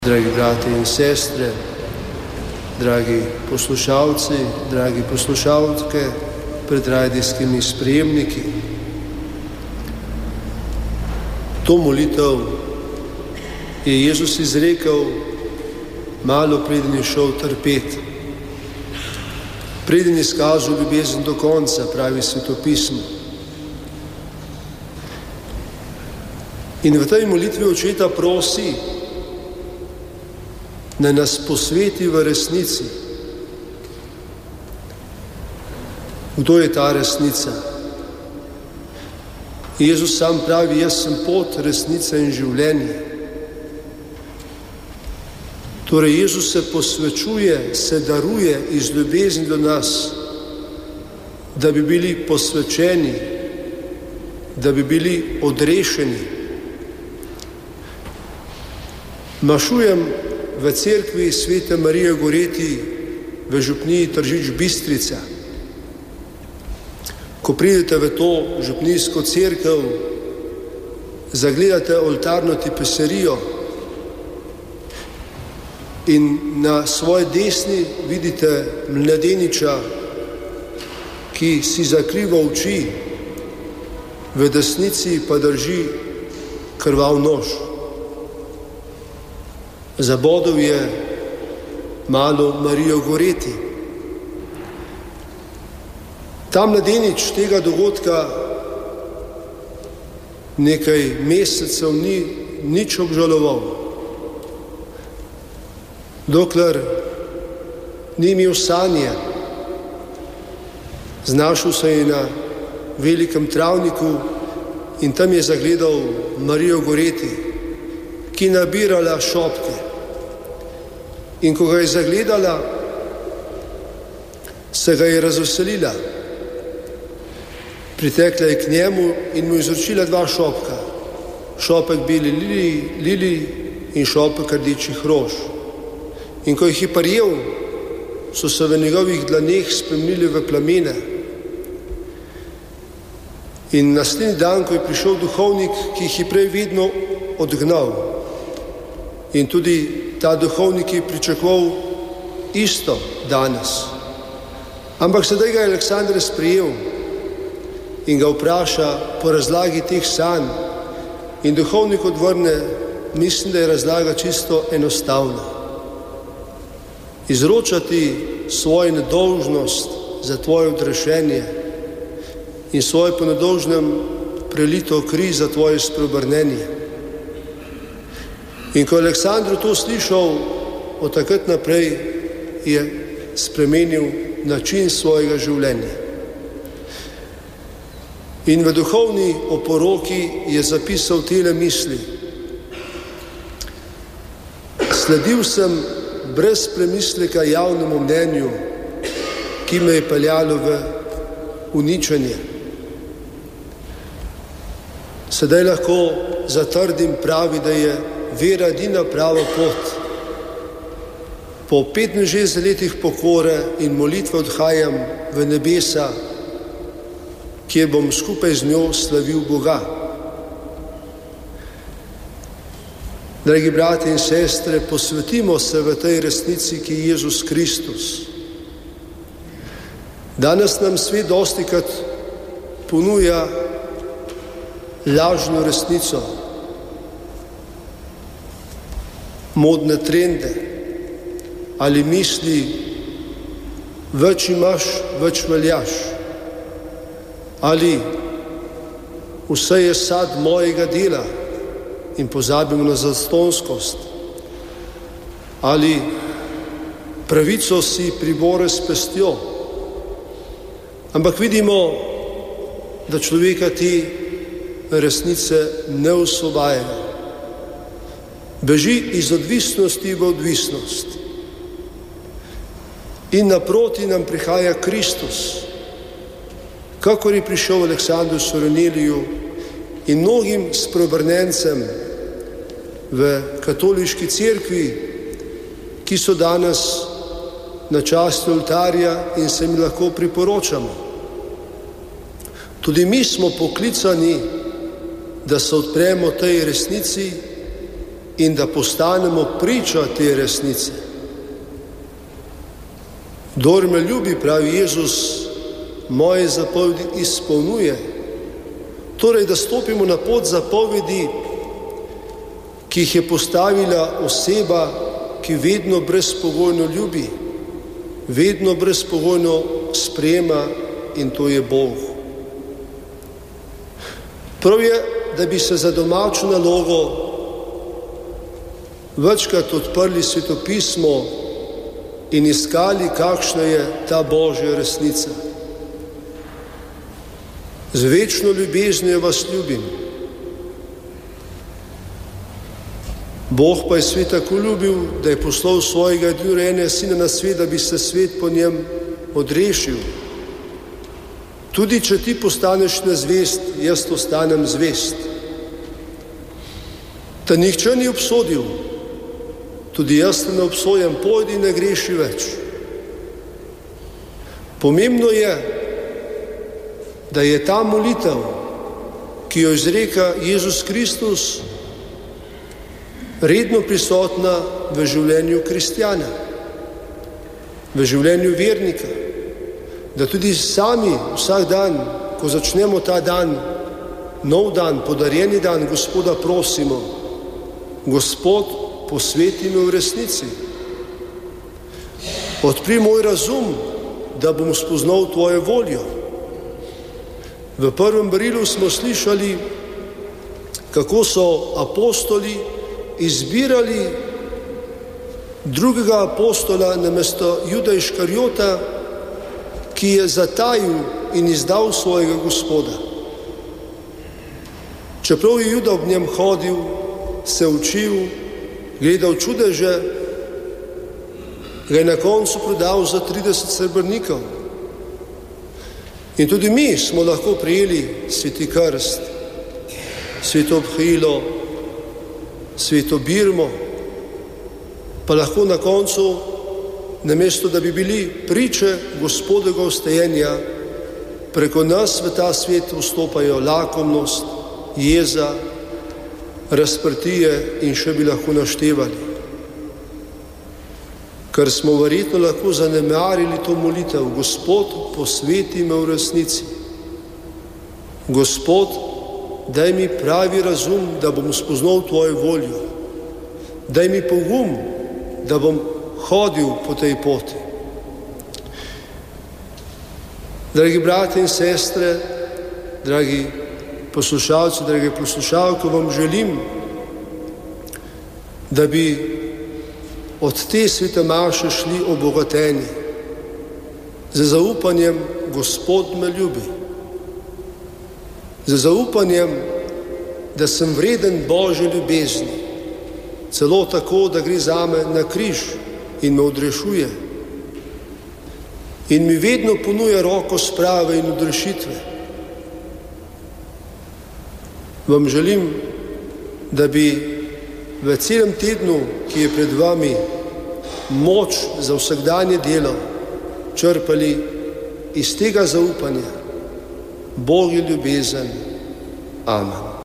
Dragi brati in sestre, dragi poslušalci, dragi poslušalke pred radijskimi sprejemniki. To molitev je Jezus izrekel malo preden je šel trpeti. Preden je izkazal ljubezen do konca, pravi Svetopismo. In v tej molitvi Očeta prosi, da nas posveti v resnici. Kdo je ta resnica? Jezus sam pravi, jaz sem pot, resnica in življenje. Torej Jezus se posvečuje, se daruje iz ljubezni do nas, da bi bili posvečeni, da bi bili odrešeni. Mašujem v cerkvi Svete Marije Goreti v župniji Tržič Bistrica. Ko pridete v to župnijsko cerkev, zagledate oltarno tipeserijo in na svoji desni vidite mladeniča, ki si zakriva oči, v desnici pa drži krvav nož. Zabodel je malo Marijo Goreti. Ta mladenič tega dogodka nekaj mesecev ni nič obžaloval, dokler ni imel sanje. Znašel se je na velikem travniku in tam je zagledal Marijo Goreti, ki je nabirala šopke. In ko ga je zagledala, se ga je razveselila. Pritekla je k njemu in mu izročila 2 šopka. Šopek beli lili in šopek rdečih rož. In ko jih je prijel, so se v njegovih dlaneh spremenili v plamene. In naslednji dan, ko je prišel duhovnik, ki jih je prej vedno odgnal, in tudi ta duhovnik je pričakoval isto danes. Ampak sedaj ga je Aleksander sprejel in ga vpraša po razlagi teh sanj. In duhovnik odvrne, mislim, da je razlaga čisto enostavna. Izročati svojo nedolžnost za tvoje odrešenje in svoje po nedolžnem prelito kri za tvoje spreobrnenje. In ko je Aleksandru to slišal, od takrat naprej je spremenil način svojega življenja. In v duhovni oporoki je zapisal tele misli. Sledil sem brez premisleka javnemu mnenju, ki me je peljalo v uničenje. Sedaj lahko zatrdim, pravi, da je vera edina prava pot. Po 65 letih pokore in molitve odhajam v nebesa, kjer bom skupaj z njo slavil Boga. Dragi brati in sestre, posvetimo se v tej resnici, ki je Jezus Kristus. Danes nam svet dostikrat ponuja lažno resnico, modne trende ali misli, več imaš, več veljaš, ali vse je sad mojega dela in pozabimo na zastonskost, ali pravico si pribore s pestjo. Ampak vidimo, da človeka ti resnice ne osvobajajo. Beži iz odvisnosti v odvisnost. In naproti nam prihaja Kristus, kakor je prišel Aleksandru Soroneliju in mnogim spreobrnencem v katoliški cerkvi, ki so danes na časti oltarja in se mi lahko priporočamo. Tudi mi smo poklicani, da se odpremo tej resnici in da postanemo priča te resnice. Kdor me ljubi, pravi Jezus, moje zapovedi izpolnjuje. Torej, da stopimo na pot zapovedi, ki jih je postavila oseba, ki vedno brezpogojno ljubi, vedno brezpogojno sprejema, in to je Bog. Prav je, da bi se za domačo nalogo večkrat odprli svetopismo in iskali, kakšna je ta Božja resnica. Z večno ljubeznijo vas ljubim. Bog pa je svet tako ljubil, da je poslal svojega edinorojenega sina na svet, da bi se svet po njem odrešil. Tudi če ti postaneš nezvest, jaz ostanem zvest. Te nihče ni obsodil, tudi jaz te ne obsojam, pojdi in ne greši več. Pomembno je, da je ta molitev, ki jo izreka Jezus Kristus, redno prisotna v življenju kristjana, v življenju vernika, da tudi sami vsak dan, ko začnemo ta dan, nov dan, podarjeni dan, Gospoda prosimo, Gospod, posveti me v resnici. Odpri moj razum, da bom spoznal tvojo voljo. V prvem berilu smo slišali, kako so apostoli izbirali drugega apostola namesto Juda Iškarijota, ki je zatajil in izdal svojega Gospoda. Čeprav je Juda ob njem hodil, se učil, gledal čudeže, ga je na koncu prodal za 30 srebrnikov. In tudi mi smo lahko prijeli sveti krst, sveto obhajilo, sveto birmo, pa lahko na koncu, namesto da bi bili priče Gospodovega vstajenja, preko nas v ta svet vstopajo lakomnost, jeza, razprtije in še bi lahko naštevali. Ker smo verjetno lahko zanemarili to molitev, Gospod, posveti me v resnici. Gospod, daj mi pravi razum, da bom spoznal tvojo voljo. Daj mi pogum, da bom hodil po tej poti. Dragi brati in sestre, dragi poslušalci, drage poslušalke, vam želim, da bi od te svete maše šli obogateni, z zaupanjem, Gospod me ljubi, z zaupanjem, da sem vreden Božje ljubezni, celo tako, da gre zame na križ in me odrešuje in mi vedno ponuja roko sprave in odrešitve. Vam želim, da bi v celem tednu, ki je pred vami, moč za vsakdanje delo črpali iz tega zaupanja. Bog je ljubezen. Amen.